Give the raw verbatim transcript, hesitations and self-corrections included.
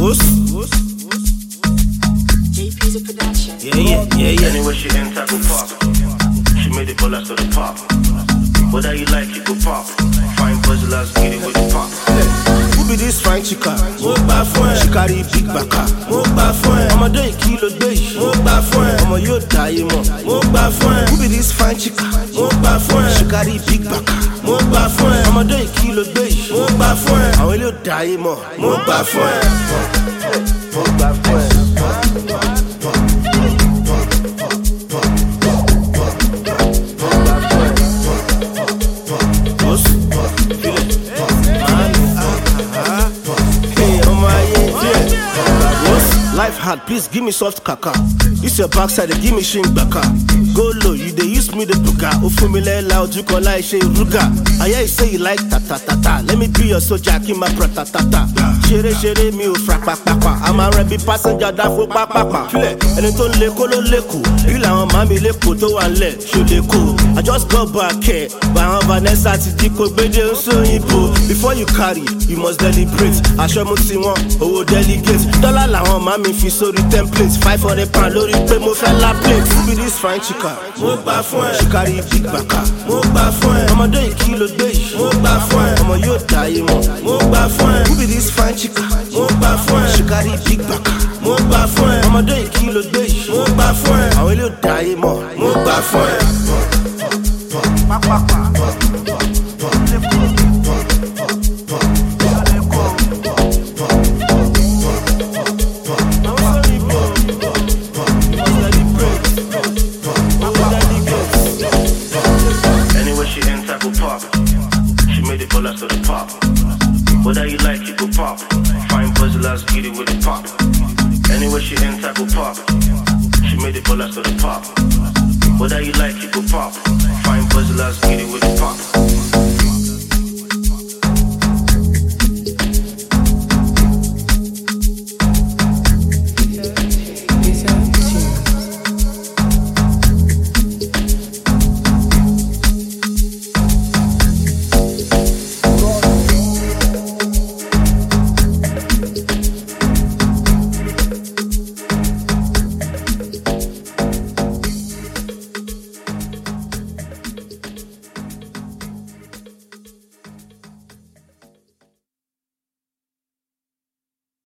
What's? J P's a production. Yeah, yeah, yeah, yeah. Anywhere she enter, go pop. She made the ball to the pop. Whether you like it, go pop. Fine puzzlers, get it with the pop. Who be this fine chica? Mo gba fún ẹ. She carry big baka. Mo gba fún ẹ. Ọmọdé ìkí ló gbé yìí. Mo gba fún ẹ. Ọmọ yóò dáyé mọ̀. Mo gba fún ẹ. Who be this fine chica? Mo gba fún ẹ. She carry big baka. Mo gba fún ẹ. Ọmọdé ìkí ló gbé yìí. Mo gba fún ẹ. Àwọn ilé ò dáyé mọ̀. Mo gba fún ẹ. Mo gba fún ẹ. Life hard, please give me soft kaka. This your backside, they give me shing baka. Go low, you they use me the buga. Ofumile loud, you call like she ruga. I hear you say you like ta ta ta ta. Let me be your soldier, keep my prata ta ta. Shere shere mi o frak pa pa pa. I'm a rebel passenger, that for pa pa pa. File, and it don't leko lo leko. You like my mommy leko to one leg, she leko. I just got back here, but I'm Vanessa to diko bede so ibo. Before you carry, you must deliberate. I show me see one, oh delicate. Dollar la one mami fi sorry templates. Five for the pan, lori pe mo fe la plate. Who be this fine chica? Mo gba fún ẹ. She carry big baka. Mo gba fún ẹ. Ọmọdé ìkí ló gbé yìí. Mo gba fún ẹ. Ọmọ yóò dáyé mọ̀. Mo gba fún ẹ. Who be this fine chica? Mo gba fún ẹ. She carry big baka. Mo gba fún ẹ. Ọmọdé ìkí ló gbé yìí. Mo gba fún ẹ. Àwọn ilé ò dáyé mọ̀. Mo gba fún ẹ. Pápápá. To the pop. Whether you like it, go pop. Fine puzzlers, get it with the pop. Anywhere she enter, go pop. She made the ballers to the pop. Whether you like it, go pop. Fine puzzlers.